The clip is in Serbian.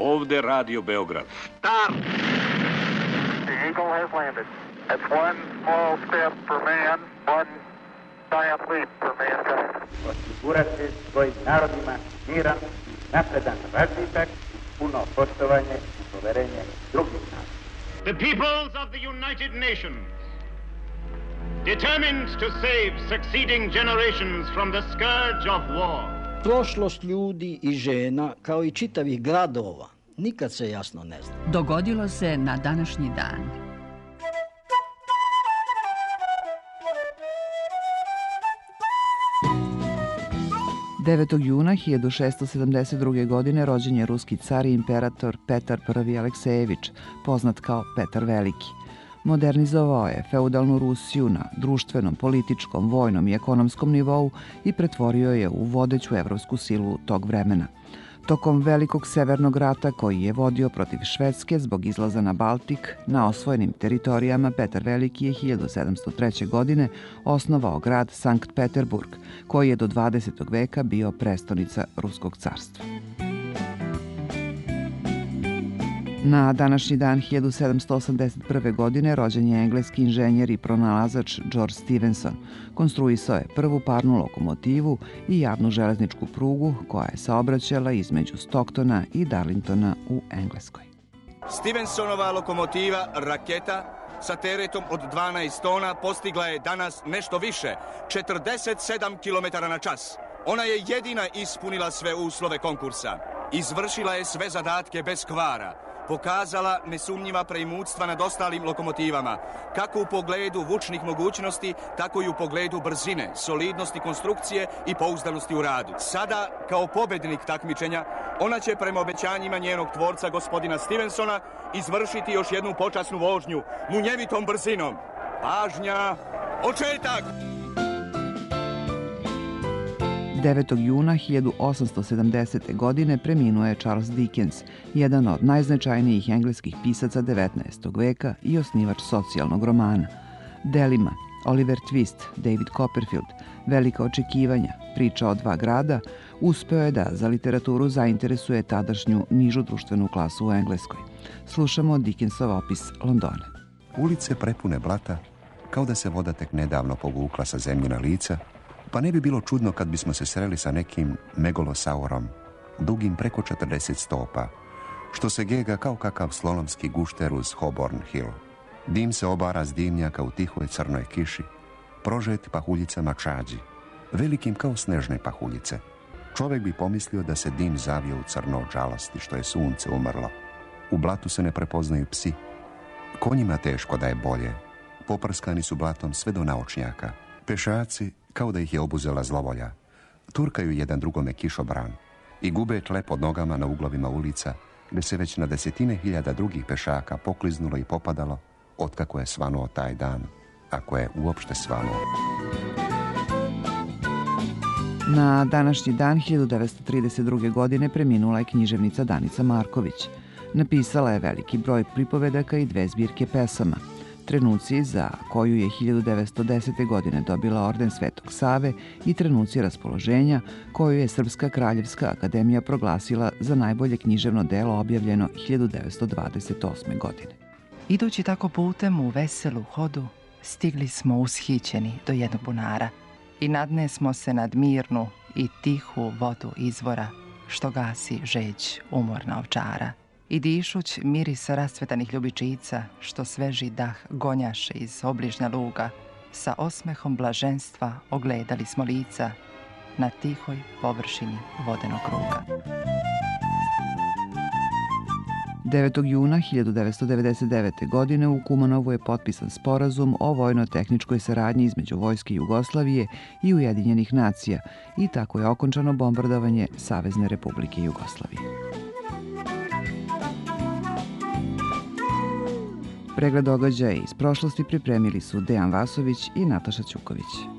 Ovde Radio Beograd. Start! The Eagle has landed. That's one small step for man, one giant leap for mankind. Osigurati svojim narodima miran, napredan razvitak, puno poštovanje i poverenje drugih naroda. The peoples of the United Nations, determined to save succeeding generations from the scourge of war. Prošlost ljudi i žena, kao i čitavih gradova, nikad se jasno ne zna. Dogodilo se na današnji dan. Juna 1672. godine rođen je ruski car i imperator Petar I. Aleksejević, poznat kao Petar Veliki. Modernizovao je feudalnu Rusiju na društvenom, političkom, vojnom i ekonomskom nivou i pretvorio je u vodeću evropsku silu tog vremena. Tokom Velikog severnog rata koji je vodio protiv Švedske zbog izlaza na Baltik, na osvojenim teritorijama Petar Veliki je 1703. godine osnovao grad Sankt Peterburg, koji je do 20. veka bio prestonica Ruskog carstva. Na današnji dan 1781. godine rođen je engleski inženjer i pronalazač George Stephenson. Konstruisao je prvu parnu lokomotivu i javnu železničku prugu koja je saobraćala između Stocktona i Darlingtona u Engleskoj. Stephensonova lokomotiva raketa sa teretom od 12 tona postigla je danas nešto više, 47 km na čas. Ona je jedina ispunila sve uslove konkursa. Izvršila je sve zadatke bez kvara. Pokazala nesumnjiva preimutstva nad ostalim lokomotivama, kako u pogledu vučnih mogućnosti, tako i u pogledu brzine, solidnosti konstrukcije i pouzdanosti u radu. Sada, kao pobednik takmičenja, ona će prema obećanjima njenog tvorca, gospodina Stephensona, izvršiti još jednu počasnu vožnju, munjevitom brzinom. Pažnja, početak! 9. juna 1870. godine preminuo je Charles Dickens, jedan od najznačajnijih engleskih pisaca 19. veka i osnivač socijalnog romana. Delima Oliver Twist, David Copperfield, Velika očekivanja, Priča o dva grada, uspeo je da za literaturu zainteresuje tadašnju nižu društvenu klasu u Engleskoj. Slušamo Dickensov opis Londona. Ulice prepune blata, kao da se voda tek nedavno povukla sa zemljina lica, pa ne bi bilo čudno kad bismo se sreli sa nekim megolosaurom, dugim preko 40 stopa, što se gega kao kakav slonovski gušter uz Holborn Hill. Dim se obara s dimnjaka u tihoj crnoj kiši, prožet pahuljicama čađi, velikim kao snežne pahuljice. Čovek bi pomislio da se dim zavio u crno od žalosti što je sunce umrlo. U blatu se ne prepoznaju psi. Konjima teško da je bolje. Poprskani su blatom sve do naočnjaka. Pešaci, kao da ih je obuzela zlovolja, turkaju jedan drugome kišobran i gube tle pod nogama na uglovima ulica, gde se već na desetine hiljada drugih pešaka pokliznulo i popadalo otkako je svanuo taj dan, ako je uopšte svanuo. Na današnji dan 1932. godine preminula je književnica Danica Marković. Napisala je veliki broj pripovedaka i 2 zbirke pesama. Trenuci za koju je 1910. godine dobila orden Svetog Save i Trenuci raspoloženja koju je Srpska kraljevska akademija proglasila za najbolje književno delo objavljeno 1928. godine. Idući tako putem u veselu hodu, stigli smo ushićeni do jednog bunara i nadne smo se nad mirnu i tihu vodu izvora što gasi žeđ umorna ovčara. I dišuć mirisa rastvetanih ljubičica, što sveži dah gonjaše iz obližnja luga, sa osmehom blaženstva ogledali smo lica na tihoj površini vodenog kruga. 9. juna 1999. godine u Kumanovu je potpisan sporazum o vojno-tehničkoj saradnji između Vojske Jugoslavije i Ujedinjenih nacija i tako je okončano bombardovanje Savezne Republike Jugoslavije. Pregled događaja iz prošlosti pripremili su Dejan Vasović i Nataša Ćuković.